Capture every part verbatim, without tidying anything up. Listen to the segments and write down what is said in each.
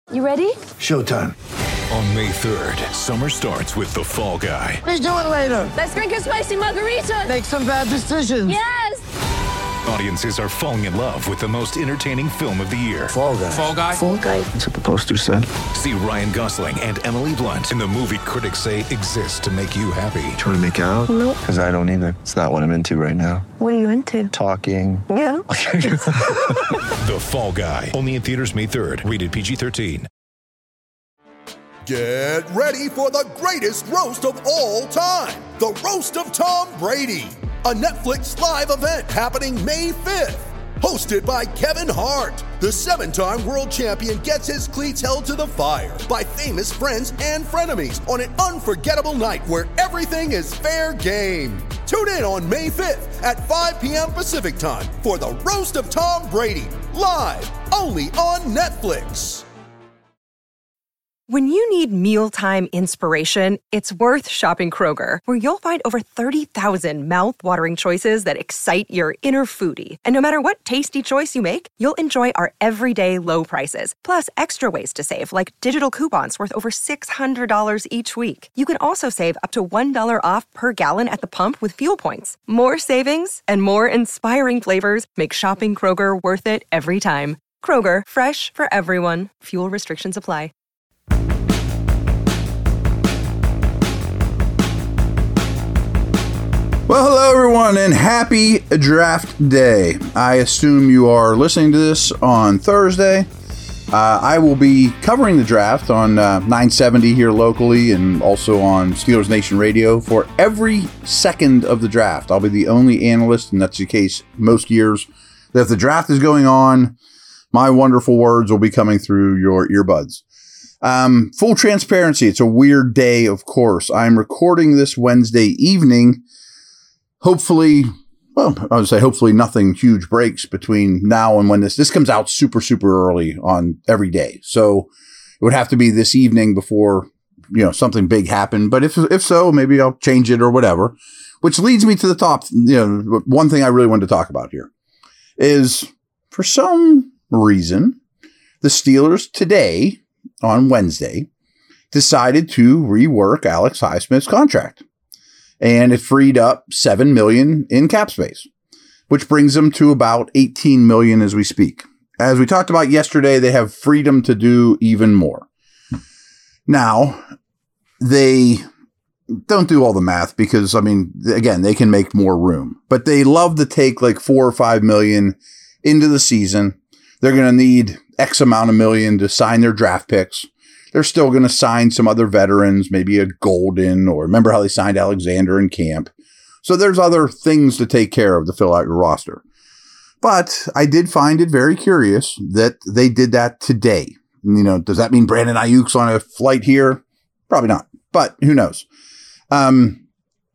You ready? Showtime. On May third, summer starts with The Fall Guy. Let's do it later. Let's drink a spicy margarita. Make some bad decisions. Yes! Audiences are falling in love with the most entertaining film of the year. Fall Guy. Fall Guy? Fall Guy. That's what the poster said. See Ryan Gosling and Emily Blunt in the movie critics say exists to make you happy. Trying to make it out? Nope. Because I don't either. It's not what I'm into right now. What are you into? Talking. Yeah. The Fall Guy. Only in theaters May third. Rated P G thirteen. Get ready for the greatest roast of all time. The Roast of Tom Brady. A Netflix live event happening May fifth. Hosted by Kevin Hart. The seven-time world champion gets his cleats held to the fire by famous friends and frenemies on an unforgettable night where everything is fair game. Tune in on May fifth at five p.m. Pacific time for the Roast of Tom Brady. Live only on Netflix. When you need mealtime inspiration, it's worth shopping Kroger, where you'll find over thirty thousand mouth-watering choices that excite your inner foodie. And no matter what tasty choice you make, you'll enjoy our everyday low prices, plus extra ways to save, like digital coupons worth over six hundred dollars each week. You can also save up to one dollar off per gallon at the pump with fuel points. More savings and more inspiring flavors make shopping Kroger worth it every time. Kroger, fresh for everyone. Fuel restrictions apply. Well, hello everyone, and happy draft day. I assume you are listening to this on Thursday. Uh, I will be covering the draft on uh, nine seventy here locally and also on Steelers Nation Radio for every second of the draft. I'll be the only analyst, and that's the case most years, that if the draft is going on, my wonderful words will be coming through your earbuds. Um, full transparency, it's a weird day, of course. I'm recording this Wednesday evening. Hopefully, well, I would say hopefully nothing huge breaks between now and when this, this comes out super, super early on every day. So it would have to be this evening before, you know, something big happened. But if, if so, maybe I'll change it or whatever, which leads me to the top. You know, one thing I really wanted to talk about here is, for some reason, the Steelers today on Wednesday decided to rework Alex Highsmith's contract. And it freed up seven million dollars in cap space, which brings them to about eighteen million dollars as we speak. As we talked about yesterday, they have freedom to do even more. Now, they don't do all the math because, I mean, again, they can make more room, but they love to take like four or five million into the season. They're going to need X amount of million to sign their draft picks. They're still going to sign some other veterans, maybe a Golden, or remember how they signed Alexander in camp. So there's other things to take care of to fill out your roster. But I did find it very curious that they did that today. You know, does that mean Brandon Ayuk's on a flight here? Probably not, but who knows? Um,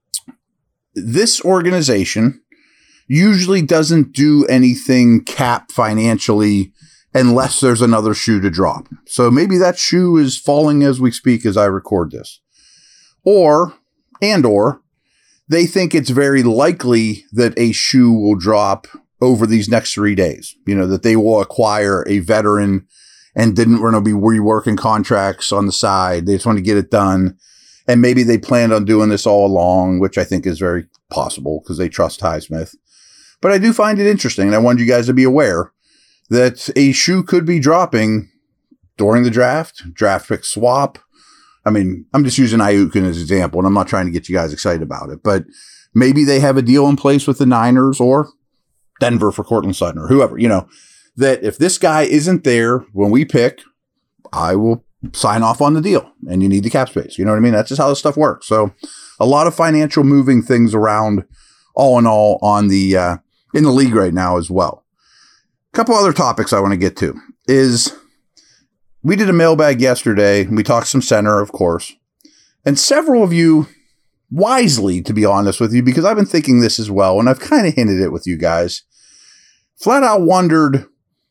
this organization usually doesn't do anything cap financially unless there's another shoe to drop. So maybe that shoe is falling as we speak as I record this. Or, and or, they think it's very likely that a shoe will drop over these next three days. You know, that they will acquire a veteran and didn't want to be reworking contracts on the side. They just want to get it done. And maybe they planned on doing this all along, which I think is very possible because they trust Highsmith. But I do find it interesting, and I wanted you guys to be aware that a shoe could be dropping during the draft, draft pick swap. I mean, I'm just using Ayuk as an example, and I'm not trying to get you guys excited about it, but maybe they have a deal in place with the Niners or Denver for Courtland Sutton or whoever, you know, that if this guy isn't there when we pick, I will sign off on the deal, and you need the cap space. You know what I mean? That's just how this stuff works. So a lot of financial moving things around all in all on the, uh, in the league right now as well. A couple other topics I want to get to is we did a mailbag yesterday. And we talked some center, of course, and several of you wisely, to be honest with you, because I've been thinking this as well. And I've kind of hinted it with you guys, flat out wondered,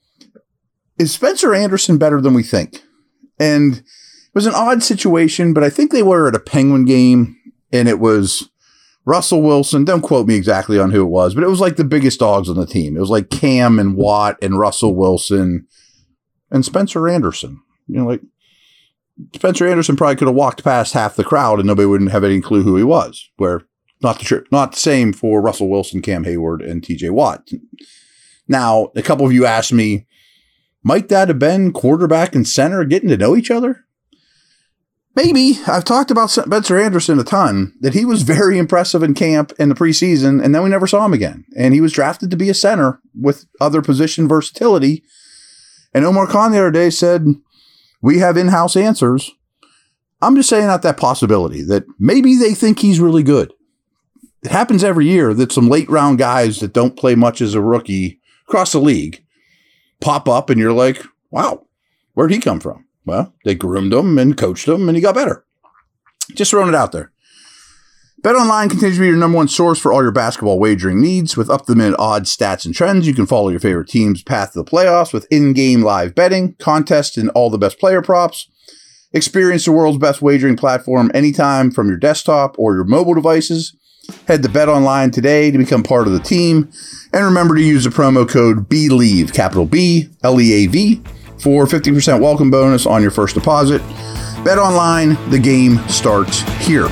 is Spencer Anderson better than we think? And it was an odd situation, but I think they were at a Penguin game and it was Russell Wilson, don't quote me exactly on who it was, but it was like the biggest dogs on the team. It was like Cam and Watt and Russell Wilson and Spencer Anderson. You know, like Spencer Anderson probably could have walked past half the crowd and nobody wouldn't have any clue who he was. Where not the tri- not the same for Russell Wilson, Cam Hayward, and T J Watt. Now, a couple of you asked me, might that have been quarterback and center getting to know each other? Maybe. I've talked about Spencer Anderson a ton, that he was very impressive in camp in the preseason, and then we never saw him again. And he was drafted to be a center with other position versatility. And Omar Khan the other day said, we have in-house answers. I'm just saying out that possibility that maybe they think he's really good. It happens every year that some late round guys that don't play much as a rookie across the league pop up and you're like, wow, where'd he come from? Well, they groomed him and coached him and he got better. Just throwing it out there. BetOnline continues to be your number one source for all your basketball wagering needs. With up-to-the-minute odds, stats, and trends, you can follow your favorite team's path to the playoffs with in-game live betting, contests, and all the best player props. Experience the world's best wagering platform anytime from your desktop or your mobile devices. Head to BetOnline today to become part of the team. And remember to use the promo code BELIEVE, capital B, L E A V, for fifty percent welcome bonus on your first deposit. BetOnline, the game starts here.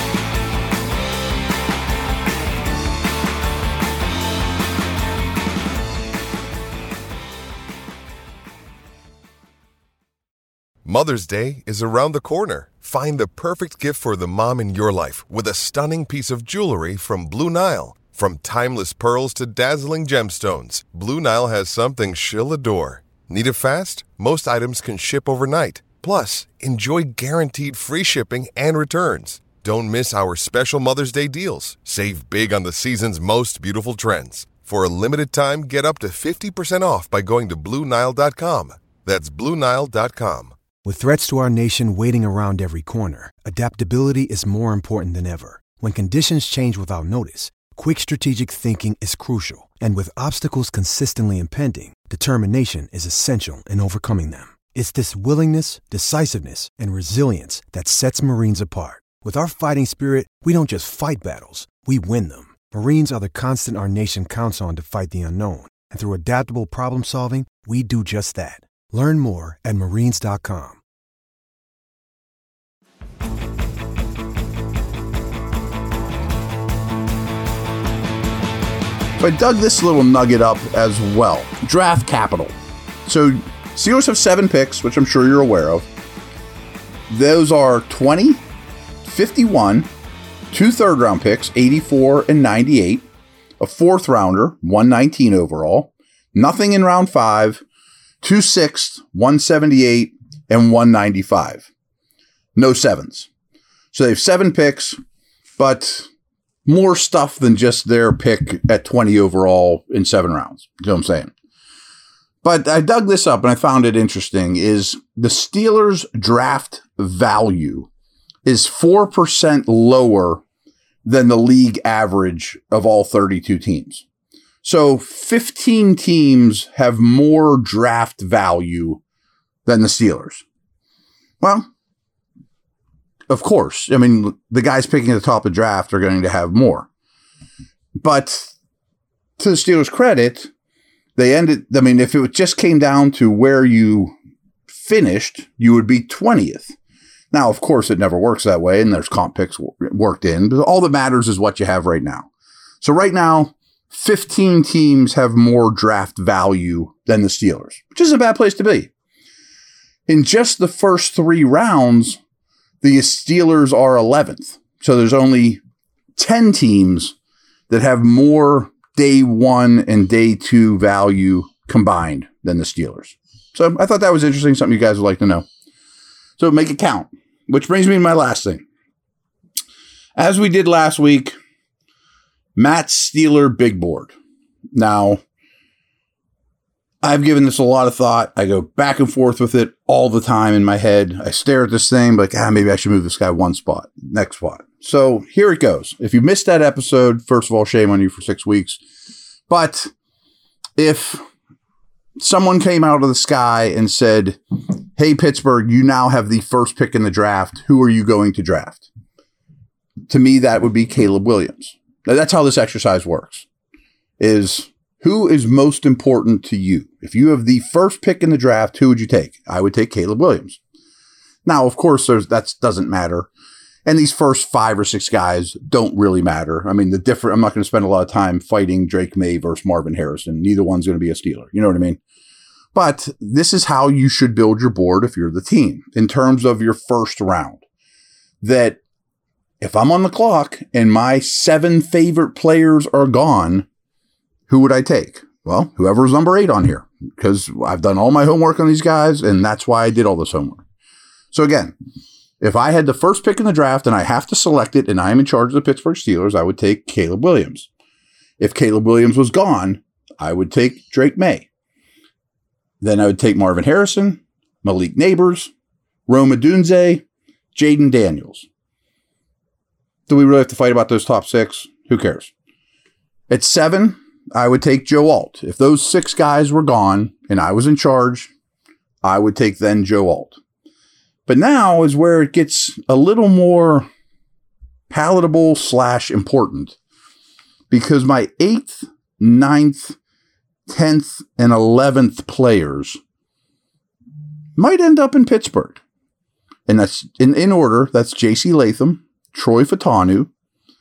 Mother's Day is around the corner. Find the perfect gift for the mom in your life with a stunning piece of jewelry from Blue Nile. From timeless pearls to dazzling gemstones, Blue Nile has something she'll adore. Need it fast? Most items can ship overnight. Plus, enjoy guaranteed free shipping and returns. Don't miss our special Mother's Day deals. Save big on the season's most beautiful trends. For a limited time, get up to fifty percent off by going to Blue Nile dot com. That's Blue Nile dot com. With threats to our nation waiting around every corner, adaptability is more important than ever. When conditions change without notice, quick strategic thinking is crucial. And with obstacles consistently impending, determination is essential in overcoming them. It's this willingness, decisiveness, and resilience that sets Marines apart. With our fighting spirit, we don't just fight battles, we win them. Marines are the constant our nation counts on to fight the unknown. And through adaptable problem solving, we do just that. Learn more at marines dot com. I dug this little nugget up as well. Draft capital. So Steelers have seven picks, which I'm sure you're aware of. Those are twenty, fifty-one, two third-round picks, eighty-four and ninety-eight, a fourth rounder, one nineteen overall, nothing in round five, two sixths, one seventy-eight, and one ninety-five. No sevens. So they have seven picks, but more stuff than just their pick at twenty overall in seven rounds. You know what I'm saying? But I dug this up and I found it interesting is the Steelers' draft value is four percent lower than the league average of all thirty-two teams. So fifteen teams have more draft value than the Steelers. Well, of course. I mean, the guys picking at the top of the draft are going to have more. But to the Steelers' credit, they ended, I mean, if it just came down to where you finished, you would be twentieth. Now, of course, it never works that way, and there's comp picks worked in, but all that matters is what you have right now. So right now, fifteen teams have more draft value than the Steelers, which is a bad place to be. In just the first three rounds, the Steelers are eleventh. So there's only ten teams that have more day one and day two value combined than the Steelers. So I thought that was interesting, something you guys would like to know. So make it count, which brings me to my last thing. As we did last week, Matt's Steeler big board. Now, I've given this a lot of thought. I go back and forth with it all the time in my head. I stare at this thing, like, ah, maybe I should move this guy one spot, next spot. So here it goes. If you missed that episode, first of all, shame on you for six weeks. But if someone came out of the sky and said, hey, Pittsburgh, you now have the first pick in the draft. Who are you going to draft? To me, that would be Caleb Williams. Now, that's how this exercise works. Is who is most important to you? If you have the first pick in the draft, who would you take? I would take Caleb Williams. Now, of course, there's that doesn't matter. And these first five or six guys don't really matter. I mean, the different, I'm not going to spend a lot of time fighting Drake May versus Marvin Harrison. Neither one's going to be a Steeler. You know what I mean? But this is how you should build your board if you're the team in terms of your first round. That if I'm on the clock and my seven favorite players are gone, who would I take? Well, whoever's number eight on here, because I've done all my homework on these guys, and that's why I did all this homework. So again, if I had the first pick in the draft and I have to select it and I'm in charge of the Pittsburgh Steelers, I would take Caleb Williams. If Caleb Williams was gone, I would take Drake May. Then I would take Marvin Harrison, Malik Neighbors, Rome Odunze, Jaden Daniels. Do we really have to fight about those top six? Who cares? At seven, I would take Joe Alt. If those six guys were gone and I was in charge, I would take then Joe Alt. But now is where it gets a little more palatable slash important, because my eighth, ninth, tenth, and eleventh players might end up in Pittsburgh. And that's in, in order. That's J C Latham, Troy Fatanu,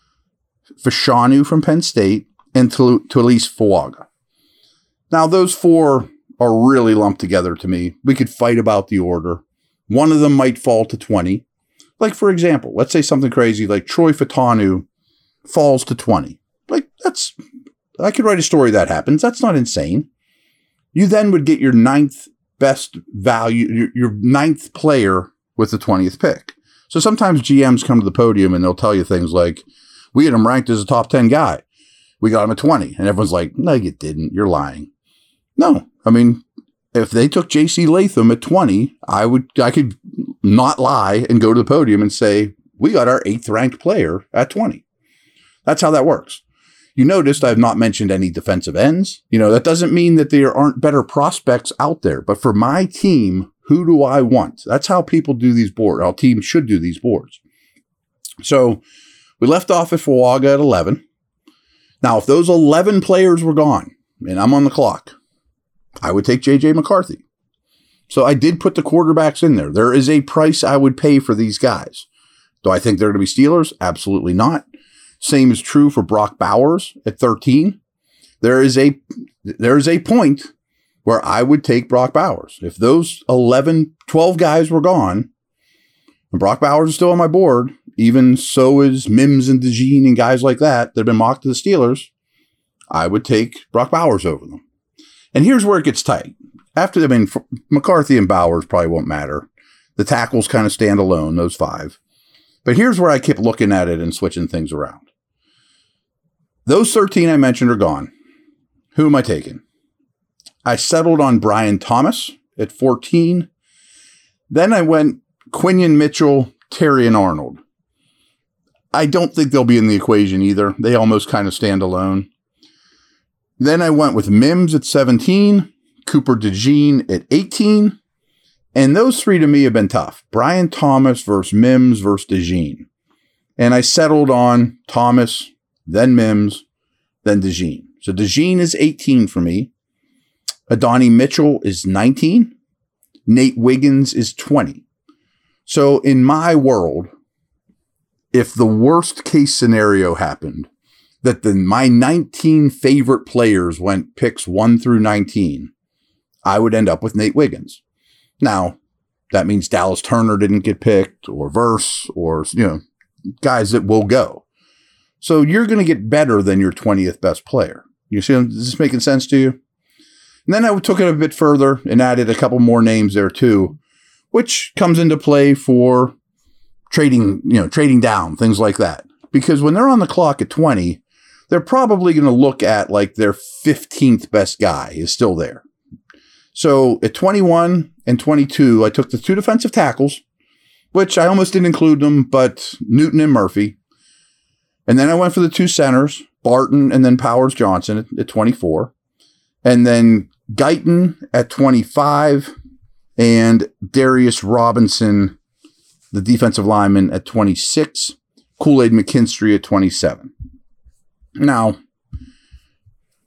Fashanu from Penn State, and Talise Fuaga. Now, those four are really lumped together to me. We could fight about the order. One of them might fall to twenty. Like, for example, let's say something crazy like Troy Fatanu falls to twenty. Like, that's, I could write a story that happens. That's not insane. You then would get your ninth best value, your, your ninth player with the twentieth pick. So sometimes G Ms come to the podium and they'll tell you things like, we had him ranked as a top ten guy. We got him at twenty. And everyone's like, no, you didn't. You're lying. No, I mean, if they took J C Latham at twenty, I would, I could not lie and go to the podium and say, we got our eighth ranked player at twenty. That's how that works. You noticed I've not mentioned any defensive ends. You know, that doesn't mean that there aren't better prospects out there, but for my team, who do I want? That's how people do these boards. Our team should do these boards. So we left off at Fuaga at eleven. Now, if those eleven players were gone and I'm on the clock, I would take J J McCarthy. So I did put the quarterbacks in there. There is a price I would pay for these guys. Do I think they're going to be Steelers? Absolutely not. Same is true for Brock Bowers at thirteen. There is a, there is a point where I would take Brock Bowers. If those eleven, twelve guys were gone, and Brock Bowers is still on my board, even so is Mims and DeJean and guys like that that have been mocked to the Steelers, I would take Brock Bowers over them. And here's where it gets tight. After, I mean, McCarthy and Bowers probably won't matter. The tackles kind of stand alone, those five. But here's where I keep looking at it and switching things around. Those thirteen I mentioned are gone. Who am I taking? I settled on Brian Thomas at fourteen. Then I went Quinion Mitchell, Terry, and Arnold. I don't think they'll be in the equation either. They almost kind of stand alone. Then I went with Mims at seventeen, Cooper DeJean at eighteen, and those three to me have been tough. Brian Thomas versus Mims versus DeJean. And I settled on Thomas, then Mims, then DeJean. So DeJean is eighteen for me. Adonai Mitchell is nineteen. Nate Wiggins is twenty. So in my world, if the worst case scenario happened, that the, my nineteen favorite players went picks one through nineteen, I would end up with Nate Wiggins. Now, that means Dallas Turner didn't get picked, or Verse, or, you know, guys that will go. So you're going to get better than your twentieth best player. You see, is this making sense to you? And then I took it a bit further and added a couple more names there too, which comes into play for trading, you know, trading down, things like that. Because when they're on the clock at twenty, they're probably going to look at like their fifteenth best guy is still there. So at twenty-one and twenty-two, I took the two defensive tackles, which I almost didn't include them, but Newton and Murphy. And then I went for the two centers, Barton and then Powers Johnson at, at twenty-four. And then Guyton at twenty-five and Darius Robinson, the defensive lineman, at twenty-six. Kool-Aid McKinstry at twenty-seven. Now,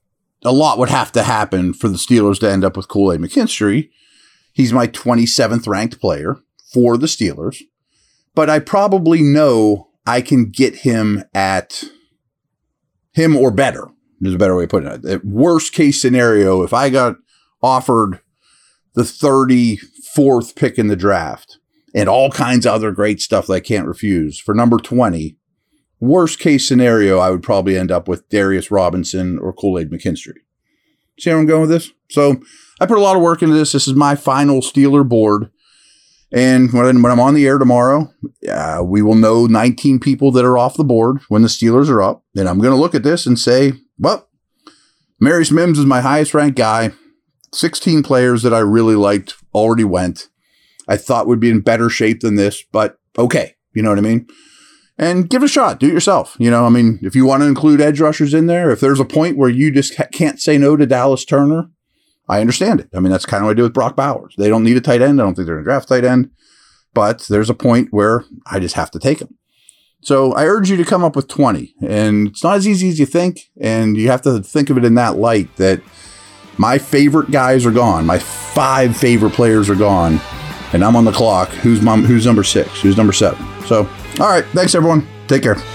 a lot would have to happen for the Steelers to end up with Kool-Aid McKinstry. He's my twenty-seventh ranked player for the Steelers, but I probably know I can get him at him or better. There's a better way of putting it. At worst case scenario, if I got offered the thirty-fourth pick in the draft and all kinds of other great stuff that I can't refuse for number twenty, worst case scenario, I would probably end up with Darius Robinson or Kool-Aid McKinstry. See where I'm going with this? So I put a lot of work into this. This is my final Steeler board. And when, when I'm on the air tomorrow, uh, we will know nineteen people that are off the board when the Steelers are up. And I'm going to look at this and say, well, Marius Mims is my highest ranked guy. sixteen players that I really liked already went. I thought would be in better shape than this, but okay. You know what I mean? And give it a shot. Do it yourself. You know, I mean, if you want to include edge rushers in there, if there's a point where you just ca- can't say no to Dallas Turner, I understand it. I mean, that's kind of what I do with Brock Bowers. They don't need a tight end. I don't think they're going to draft tight end, but there's a point where I just have to take him. So I urge you to come up with twenty, and it's not as easy as you think. And you have to think of it in that light that my favorite guys are gone. My five favorite players are gone, and I'm on the clock. Who's mom, who's number six? Who's number seven? So, all right. Thanks, everyone. Take care.